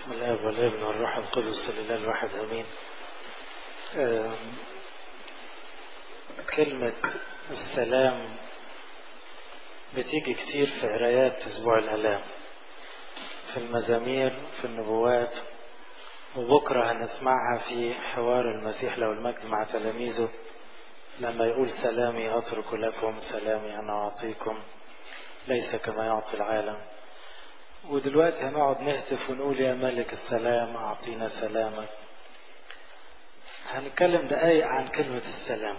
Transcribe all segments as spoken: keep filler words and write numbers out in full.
بسم الله والابن والروح القدس لله الواحد امين. كلمة السلام بتيجي كتير في قرايات اسبوع الالام، في المزامير، في النبوات، وبكرة هنسمعها في حوار المسيح له المجد مع تلاميذه لما يقول سلامي اترك لكم سلامي انا اعطيكم ليس كما يعطي العالم. ودلوقتي هنقعد نهتف ونقول يا ملك السلام أعطينا سلامك. هنتكلم دقايق عن كلمة السلام،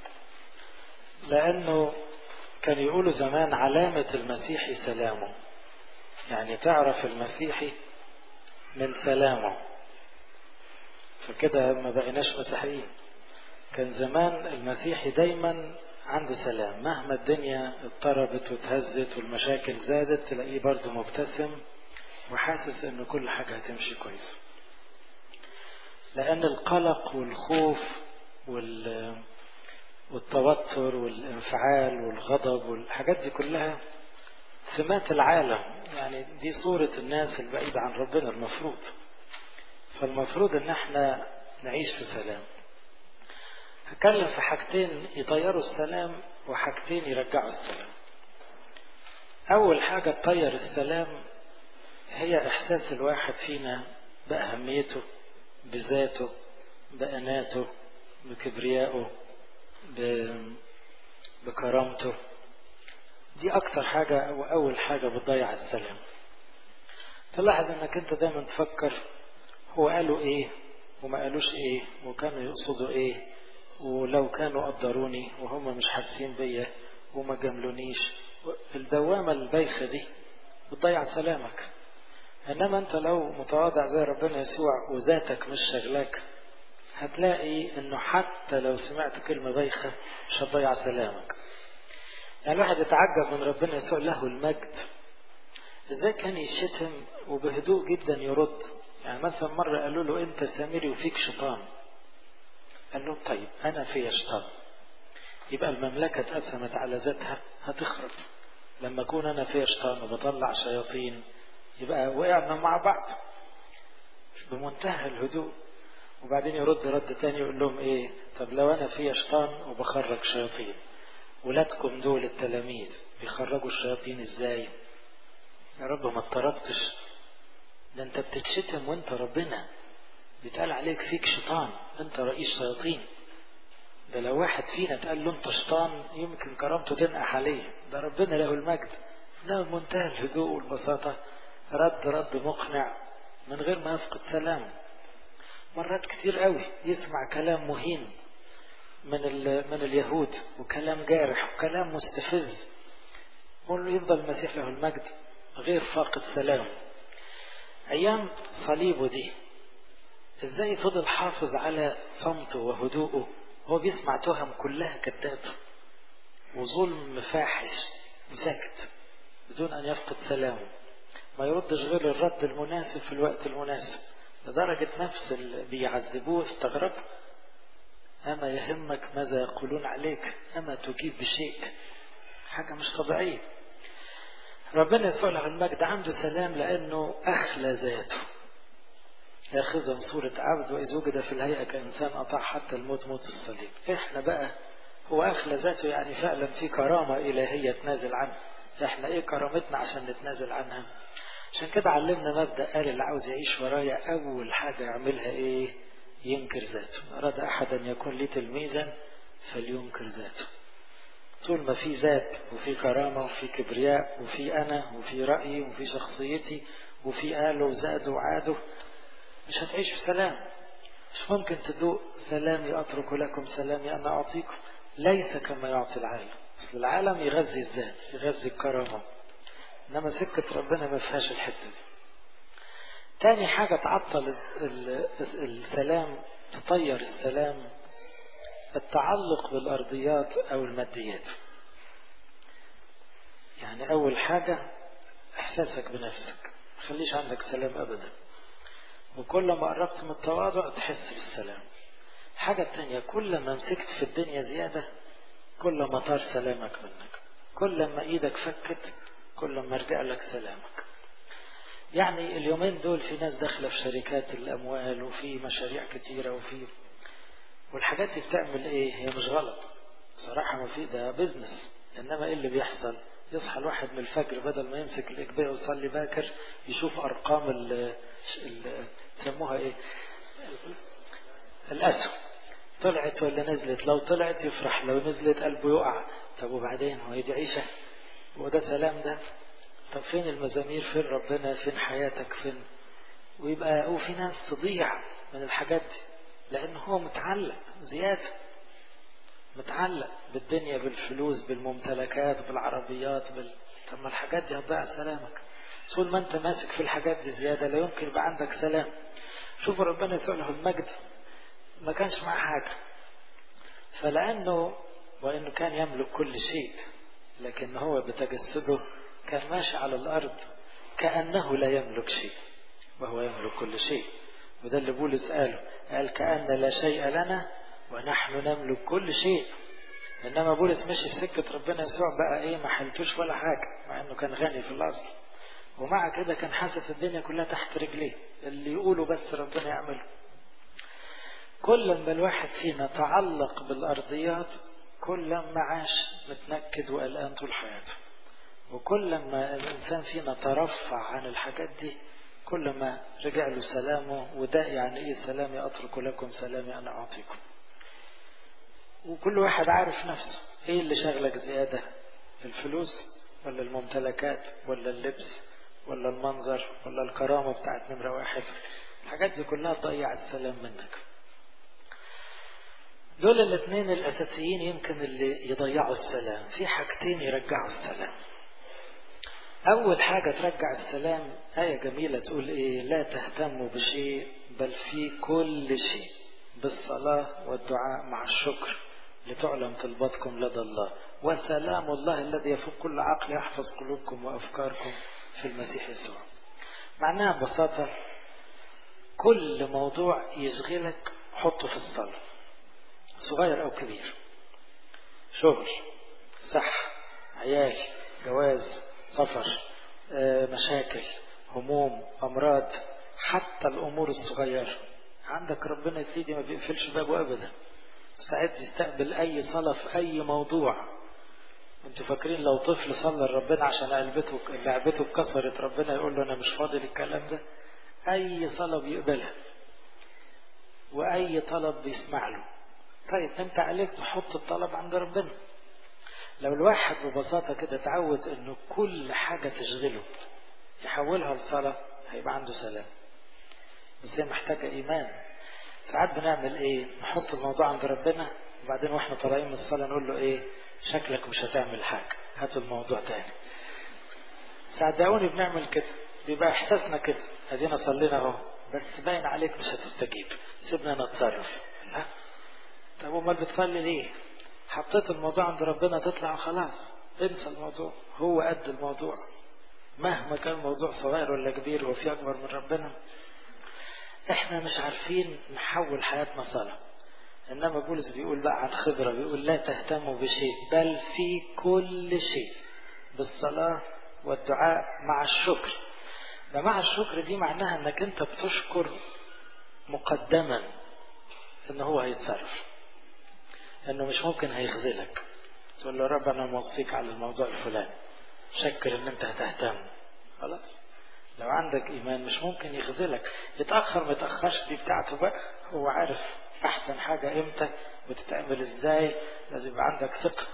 لأنه كان يقولوا زمان علامة المسيحي سلامه، يعني تعرف المسيحي من سلامه، فكده ما بقيناش مسيحيين. كان زمان المسيحي دايما عنده سلام، مهما الدنيا اضطربت وتهزت والمشاكل زادت تلاقيه برضه مبتسم وحاسس ان كل حاجة هتمشي كويس، لان القلق والخوف والتوتر والانفعال والغضب والحاجات دي كلها سمات العالم، يعني دي صورة الناس البعيدة عن ربنا المفروض. فالمفروض ان احنا نعيش في سلام. هتكلم في حاجتين يطيروا السلام وحاجتين يرجعوا السلام. اول حاجة تطير السلام هي احساس الواحد فينا باهميته، بذاته، باناته، بكبريائه، بكرامته. دي اكتر حاجة واول حاجة بتضيع السلام. تلاحظ انك انت دايما تفكر هو قالوا ايه وما قالوش ايه وكانوا يقصدوا ايه، ولو كانوا قدروني وهم مش حاسين بيا وما جملونيش. الدوامة البايخة دي بتضيع سلامك. انما انت لو متواضع زي ربنا يسوع وذاتك مش شغلاك، هتلاقي انه حتى لو سمعت كلمة بايخة مش هتضيع سلامك. يعني الواحد يتعجب من ربنا يسوع له المجد ازاي كان يشتم وبهدوء جدا يرد. يعني مثلا مرة قالوا له انت سامري وفيك شيطان، قال له طيب انا في شيطان، يبقى المملكة اتقسمت على ذاتها هتخرب. لما اكون انا في شيطان وبطلع شياطين يبقى وقعنا مع بعض. بمنتهى الهدوء. وبعدين يرد رد تاني يقول لهم ايه، طب لو انا في شيطان وبخرج شياطين، ولادكم دول التلاميذ بيخرجوا الشياطين ازاي؟ يا رب ما اضطربتش، ده انت بتتشتم وانت ربنا، بيتقال عليك فيك شيطان، انت رئيس شياطين. ده لو واحد فينا اتقال له انت شيطان يمكن كرامته تنقح عليه، ده ربنا له المجد. ده منتهى الهدوء والبساطة رد رد مقنع من غير ما يفقد سلام. مرات كتير قوي يسمع كلام مهين من من اليهود وكلام جارح وكلام مستفز، يفضل المسيح له المجد غير فاقد سلام. ايام صليبه دي ازاي فضل حافظ على صمته وهدوءه، هو بيسمع تهم كلها كذاب وظلم فاحش وساكت بدون ان يفقد سلامه. ما يردش غير الرد المناسب في الوقت المناسب، لدرجة نفس اللي بيعذبوه استغرب. أما يهمك ماذا يقولون عليك، أما تجيب بشيء، حاجة مش طبيعية. ربنا يسوع له المجد عنده سلام لأنه أخلى ذاته، ياخذ من صورة عبد وإذ وجد في الهيئة كإنسان أطاع حتى الموت موت الصليب. إحنا بقى هو أخلى ذاته، يعني فعلا في كرامة إلهية تنازل عنها. إحنا إيه كرامتنا عشان نتنازل عنها؟ عشان كده علمنا مبدأ، قال اللي عاوز يعيش ورايا أول حاجة يعملها إيه؟ ينكر ذاته. أراد أحد أن يكون لي تلميذا فلينكر ذاته. طول ما في ذات وفي كرامة وفي كبرياء وفي أنا وفي رأيي وفي شخصيتي وفي قاله وزاده وعاده، مش هتعيش في سلام. مش ممكن تدوق سلامي أترك لكم سلامي أنا أعطيكم ليس كما يعطي العالم. أصل العالم يغذي الذات، يغذي الكرامة، إنما سكة ربنا ما فيهاش الحتة دي. تاني حاجة تعطل السلام، تطير السلام، التعلق بالأرضيات أو الماديات. يعني أول حاجة إحساسك بنفسك، مخليش عندك سلام أبدا، وكل ما قربت من التواضع تحس بالسلام. الحاجة التانية، كل ما مسكت في الدنيا زيادة كل ما طار سلامك منك، كل ما إيدك فكت كل ما رجع لك سلامك. يعني اليومين دول في ناس داخلة في شركات الأموال وفي مشاريع كتيرة وفي والحاجات دي بتعمل ايه؟ هي مش غلط صراحة، ما في ده بيزنس. انما ايه اللي بيحصل؟ يصحى الواحد من الفجر بدل ما يمسك الإجبية ويصلي باكر يشوف ارقام ال يسموها ايه، الاسهم، طلعت ولا نزلت. لو طلعت يفرح، لو نزلت قلبه يقع. طب وبعدين هو دي عيشة؟ وده سلام ده؟ طب فين المزامير؟ فين ربنا؟ فين حياتك؟ فين؟ ويبقى وفي ناس تضيع من الحاجات دي لأنه هو متعلق زيادة، متعلق بالدنيا، بالفلوس، بالممتلكات، بالعربيات، بال... طب ما الحاجات دي هتضيع سلامك. طول ما انت ماسك في الحاجات دي زيادة لا يمكن يبقى عندك سلام. شوفوا ربنا يسوع له المجد ما كانش معاه حاجة، فلأنه وإنه كان يملك كل شيء لكن هو بتجسده كان ماشي على الأرض كأنه لا يملك شيء وهو يملك كل شيء. وده اللي بولس قاله، قال كأن لا شيء لنا ونحن نملك كل شيء. إنما بولس مشي في سكة ربنا يسوع بقى إيه، ما حلتوش ولا حاجة، مع إنه كان غني في الأرض، ومع كده كان حاسس الدنيا كلها تحت رجليه، اللي يقوله بس ربنا يعمله. كل ما الواحد فينا تعلق بالأرضيات كل ما عاش متنكد وقلقان طول حياته، وكل ما الإنسان فينا ترفع عن الحاجات دي كل ما رجع له سلامه. وده يعني إيه سلامي أترك لكم سلامي أنا أعطيكم. وكل واحد عارف نفسه إيه اللي شغلك زيادة، الفلوس ولا الممتلكات ولا اللبس ولا المنظر ولا الكرامة بتاعت نمرة واحد. الحاجات دي كلها تضيع السلام منك. دول الاثنين الأساسيين يمكن اللي يضيعوا السلام. في حاجتين يرجعوا السلام. أول حاجة ترجع السلام آية جميلة تقول إيه، لا تهتموا بشيء بل في كل شيء بالصلاة والدعاء مع الشكر لتعلم طلباتكم لدى الله وسلام الله الذي يفوق كل عقل يحفظ قلوبكم وأفكاركم في المسيح يسوع. معناها ببساطة كل موضوع يشغلك حطه في الصلاة، صغير أو كبير، شغل، صح، عيال، جواز، سفر، مشاكل، هموم، أمراض، حتى الأمور الصغيرة عندك ربنا يا سيدي ما بيقفلش بابه أبدا، مستعد يستقبل أي صلاة في أي موضوع. انتوا فاكرين لو طفل صلى لربنا عشان لعبته لعبته اتكسرت ربنا يقول له أنا مش فاضي للكلام ده؟ أي صلاة بيقبلها وأي طلب بيسمع له. طيب انت عليك تحط الطلب عند ربنا. لو الواحد ببساطة كده تعود انه كل حاجة تشغله يحولها لصلاة هيبقى عنده سلام. بس هي محتاجة ايمان. ساعات بنعمل ايه، نحط الموضوع عند ربنا وبعدين واحنا طالعين من الصلاة نقول له ايه، شكلك مش هتعمل حاجة، هات الموضوع تاني. صدقوني بنعمل كده، بيبقى احساسنا كده، ادينا صلينا اهو بس باين عليك مش هتستجيب، سيبنا نتصرف. ها طب امال بتصلي ليه؟ حطيت الموضوع عند ربنا تطلع خلاص، انسى الموضوع، هو قد الموضوع مهما كان الموضوع صغير ولا كبير وفي اكبر من ربنا. احنا مش عارفين نحول حياتنا صلاة. انما بولس بيقول بقى عن خبرة، بيقول لا تهتموا بشيء بل في كل شيء بالصلاة والدعاء مع الشكر. ده مع الشكر دي معناها انك انت بتشكر مقدما ان هو هيتصرف، انه مش ممكن هيخذلك. تقول له رب انا موصيك على الموضوع الفلاني، شكر ان انت هتهتم، خلاص. لو عندك ايمان مش ممكن يخذلك. يتأخر ما يتأخرش دي بتاعته بقى، هو عارف احسن حاجة امتى وتتعمل ازاي، لازم يبقى عندك ثقة.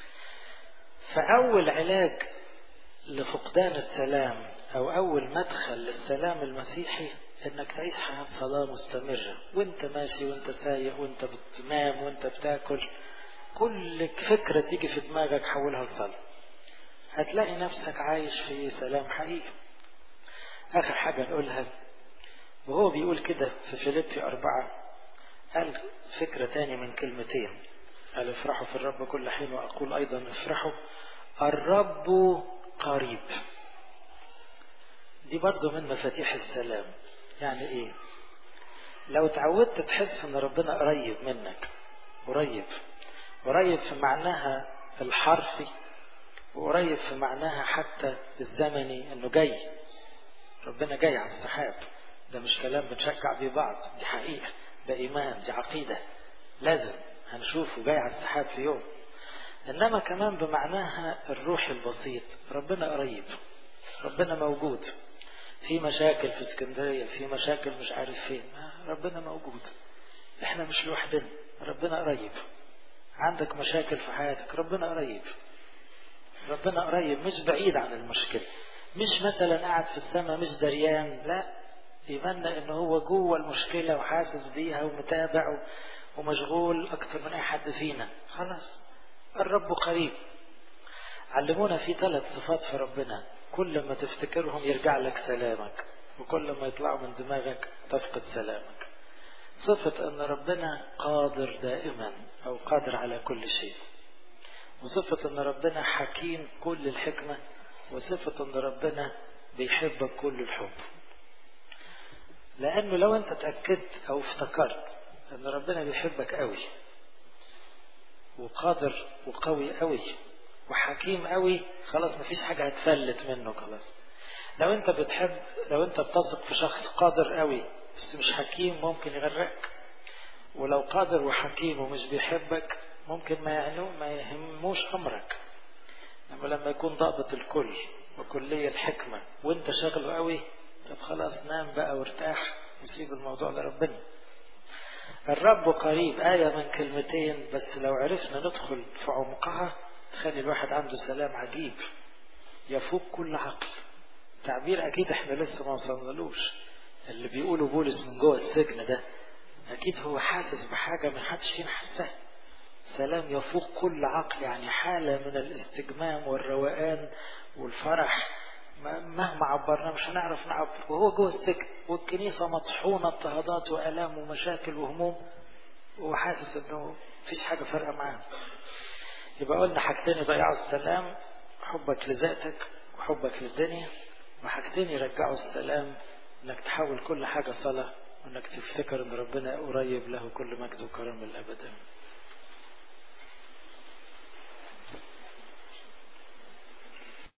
فاول علاج لفقدان السلام او اول مدخل للسلام المسيحي انك تعيش حياة صلاة مستمرة، وانت ماشي وانت سايق وانت بتنام وانت بتاكل، كل فكرة تيجي في دماغك حولها لصلاة، هتلاقي نفسك عايش في سلام حقيقي. اخر حاجة نقولها، وهو بيقول كده في فيليبي أربعة، قال فكرة تاني من كلمتين، قال افرحوا في الرب كل حين وأقول أيضا افرحوا الرب قريب. دي برضو من مفاتيح السلام. يعني ايه؟ لو تعودت تحس ان ربنا قريب منك، قريب قريب في معناها الحرفي وقريب في معناها حتى الزمني، انه جاي، ربنا جاي على السحاب. ده مش كلام بنشجع بيه بعض، دي حقيقة، ده إيمان، دي عقيدة، لازم هنشوفه جاي على السحاب في يوم. إنما كمان بمعناها الروح البسيط، ربنا قريب، ربنا موجود. في مشاكل في اسكندرية، في مشاكل مش عارف فين، ربنا موجود، احنا مش لوحدنا، ربنا قريب. عندك مشاكل في حياتك، ربنا قريب، ربنا قريب، مش بعيد عن المشكلة، مش مثلا قاعد في السماء مش دريان، لا، إيماننا إنه هو جوه المشكلة وحاسس بيها ومتابع ومشغول أكثر من أي حد فينا. خلاص الرب قريب. علمونا في ثلاث صفات في ربنا، كل ما تفتكرهم يرجع لك سلامك، وكل ما يطلعوا من دماغك تفقد سلامك. صفة أن ربنا قادر دائما أو قادر على كل شيء، وصفة أن ربنا حكيم كل الحكمة، وصفة أن ربنا بيحبك كل الحب. لأنه لو أنت تأكدت أو افتكرت أن ربنا بيحبك قوي وقادر وقوي قوي وحكيم قوي، خلاص مفيش حاجة هتفلت منه خلاص. لو أنت بتحب، لو أنت بتثق في شخص قادر قوي بس مش حكيم، ممكن يغرقك. ولو قادر وحكيم ومش بيحبك، ممكن ما يعنو ما يهموش أمرك. لما لما يكون ضابط الكل وكلية الحكمة وانت شغله قوي، طب خلاص نام بقى وارتاح وسيب الموضوع لربنا. الرب قريب آية من كلمتين بس لو عرفنا ندخل في عمقها تخلي الواحد عنده سلام عجيب يفوق كل عقل. تعبير أكيد احنا لسه ما وصلنالوش. اللي بيقوله بولس من جوه السجن ده أكيد هو حاسس بحاجة ما حدش فينا حسها. سلام يفوق كل عقل، يعني حالة من الاستجمام والروقان والفرح مهما عبرنا مش هنعرف نعبر، وهو جوه السجن والكنيسة مطحونة اضطهادات وآلام ومشاكل وهموم، وحاسس انه مفيش حاجة فارقة معاه. يبقى قلنا حاجتين يضيعوا السلام، حبك لذاتك وحبك للدنيا، وحاجتين يرجعوا السلام، انك تحول كل حاجة صلاة، وانك تفتكر ان ربنا قريب له كل مجد وكرم الابد.